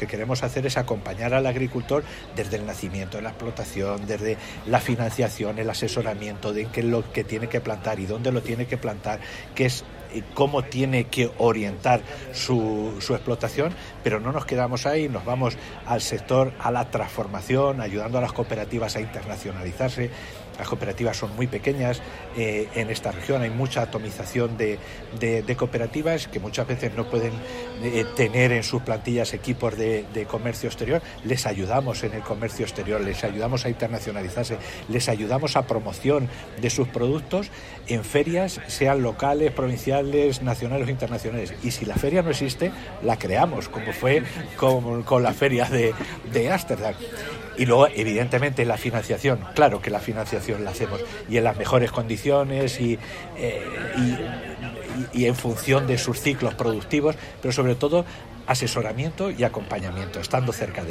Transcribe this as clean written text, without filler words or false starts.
que queremos hacer es acompañar al agricultor desde el nacimiento de la explotación, desde la financiación, el asesoramiento de qué es lo que tiene que plantar y dónde lo tiene que plantar, qué es, cómo tiene que orientar su explotación, pero no nos quedamos ahí, nos vamos al sector, a la transformación, ayudando a las cooperativas a internacionalizarse. Las cooperativas son muy pequeñas en esta región, hay mucha atomización de cooperativas que muchas veces no pueden tener en sus plantillas equipos de comercio exterior. Les ayudamos en el comercio exterior, les ayudamos a internacionalizarse, les ayudamos a promoción de sus productos en ferias, sean locales, provinciales, nacionales o internacionales. Y si la feria no existe, la creamos, como fue con la feria de Ámsterdam. Y luego, evidentemente, la financiación, claro que la financiación la hacemos y en las mejores condiciones y en función de sus ciclos productivos, pero sobre todo asesoramiento y acompañamiento, estando cerca de